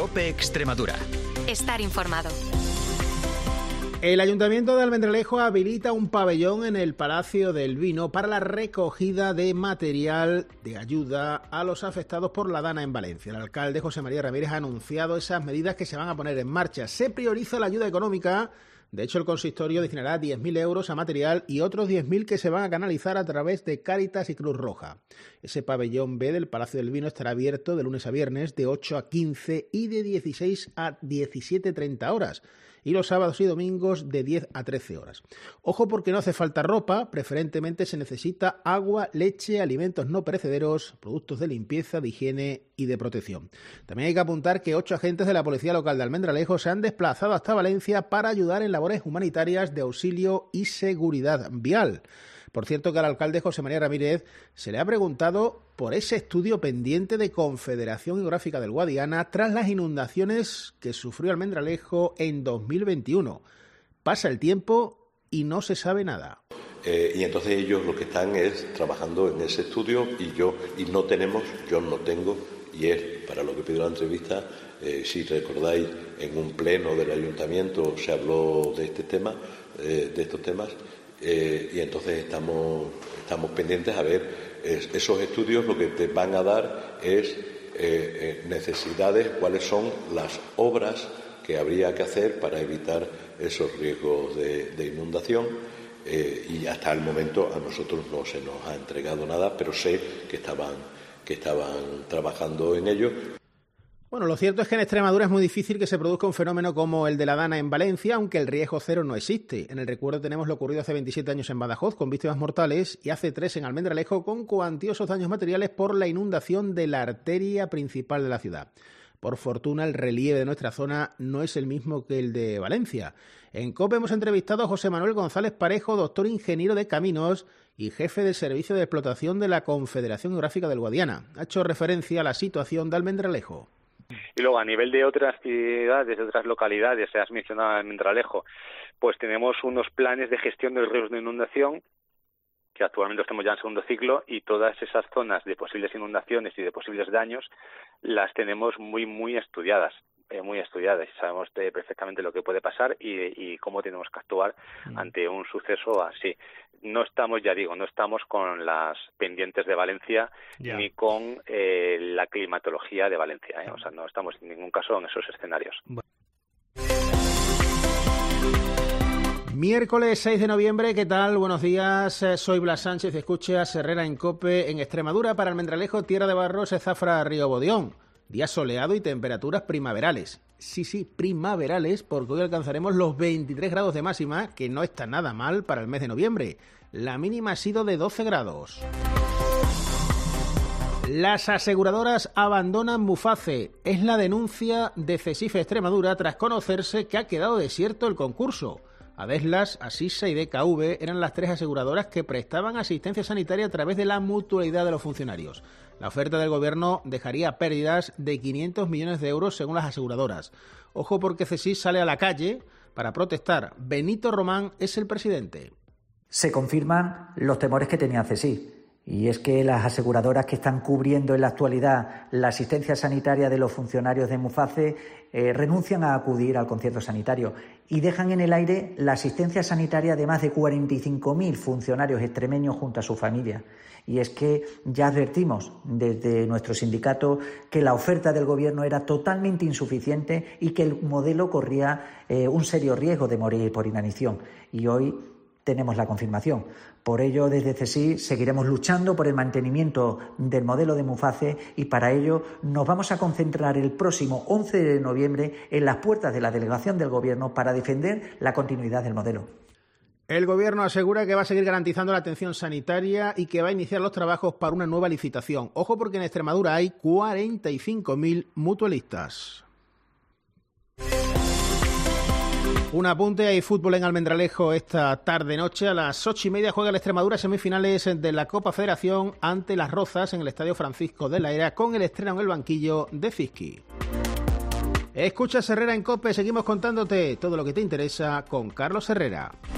COPE Extremadura. Estar informado. El Ayuntamiento de Almendralejo habilita un pabellón en el Palacio del Vino para la recogida de material de ayuda a los afectados por la Dana en Valencia. El alcalde José María Ramírez ha anunciado esas medidas que se van a poner en marcha. Se prioriza la ayuda económica. De hecho, el consistorio destinará 10.000 euros a material y otros 10.000 que se van a canalizar a través de Cáritas y Cruz Roja. Ese pabellón B del Palacio del Vino estará abierto de lunes a viernes de 8 a 15 y de 16 a 17:30 horas. Y los sábados y domingos de 10 a 13 horas. Ojo, porque no hace falta ropa, preferentemente se necesita agua, leche, alimentos no perecederos, productos de limpieza, de higiene y de protección. También hay que apuntar que 8 agentes de la Policía Local de Almendralejo se han desplazado hasta Valencia para ayudar en labores humanitarias de auxilio y seguridad vial. Por cierto, que al alcalde José María Ramírez se le ha preguntado por ese estudio pendiente de Confederación Hidrográfica del Guadiana tras las inundaciones que sufrió Almendralejo en 2021. Pasa el tiempo y no se sabe nada. Y entonces ellos lo que están es trabajando en ese estudio yo no tengo, y es para lo que pido la entrevista. Si recordáis, en un pleno del ayuntamiento se habló de este tema, de estos temas. Y entonces estamos pendientes a ver esos estudios. Lo que te van a dar es necesidades, cuáles son las obras que habría que hacer para evitar esos riesgos de inundación, y hasta el momento a nosotros no se nos ha entregado nada, pero sé que estaban trabajando en ello. Bueno, lo cierto es que en Extremadura es muy difícil que se produzca un fenómeno como el de la Dana en Valencia, aunque el riesgo cero no existe. En el recuerdo tenemos lo ocurrido hace 27 años en Badajoz, con víctimas mortales, y hace 3 en Almendralejo, con cuantiosos daños materiales por la inundación de la arteria principal de la ciudad. Por fortuna, el relieve de nuestra zona no es el mismo que el de Valencia. En COPE hemos entrevistado a José Manuel González Parejo, doctor ingeniero de caminos y jefe del Servicio de Explotación de la Confederación Hidrográfica del Guadiana. Ha hecho referencia a la situación de Almendralejo. Y luego, a nivel de otras ciudades, de otras localidades, se has mencionado Almendralejo, pues tenemos unos planes de gestión de los riesgos de inundación, que actualmente estamos ya en segundo ciclo, y todas esas zonas de posibles inundaciones y de posibles daños las tenemos muy estudiadas. Y sabemos perfectamente lo que puede pasar y cómo tenemos que actuar ante un suceso así. No estamos con las pendientes de Valencia ni con la climatología de Valencia, O sea, no estamos en ningún caso en esos escenarios. Miércoles 6 de noviembre, ¿qué tal? Buenos días, soy Blas Sánchez, escuchas Herrera en COPE. En Extremadura, para Almendralejo, Tierra de Barros, Zafra, Río Bodión. Día soleado y temperaturas primaverales. Sí, primaverales, porque hoy alcanzaremos los 23 grados de máxima, que no está nada mal para el mes de noviembre. La mínima ha sido de 12 grados. Las aseguradoras abandonan Muface. Es la denuncia de CESIF Extremadura tras conocerse que ha quedado desierto el concurso. Adeslas, Asisa y DKV eran las 3 aseguradoras que prestaban asistencia sanitaria a través de la mutualidad de los funcionarios. La oferta del gobierno dejaría pérdidas de 500 millones de euros según las aseguradoras. Ojo, porque CESIF sale a la calle para protestar. Benito Román es el presidente. Se confirman los temores que tenía CESIF. Y es que las aseguradoras que están cubriendo en la actualidad la asistencia sanitaria de los funcionarios de Muface renuncian a acudir al concierto sanitario y dejan en el aire la asistencia sanitaria de más de 45.000 funcionarios extremeños junto a su familia. Y es que ya advertimos desde nuestro sindicato que la oferta del gobierno era totalmente insuficiente y que el modelo corría un serio riesgo de morir por inanición. Y hoy tenemos la confirmación. Por ello, desde CESIF seguiremos luchando por el mantenimiento del modelo de Muface y para ello nos vamos a concentrar el próximo 11 de noviembre en las puertas de la delegación del Gobierno para defender la continuidad del modelo. El Gobierno asegura que va a seguir garantizando la atención sanitaria y que va a iniciar los trabajos para una nueva licitación. Ojo, porque en Extremadura hay 45.000 mutualistas. Un apunte, hay fútbol en Almendralejo esta tarde-noche. A las 8:30 juega el Extremadura semifinales de la Copa Federación ante Las Rozas en el Estadio Francisco de la Era, con el estreno en el banquillo de Fisky. Escuchas Herrera en COPE, seguimos contándote todo lo que te interesa con Carlos Herrera.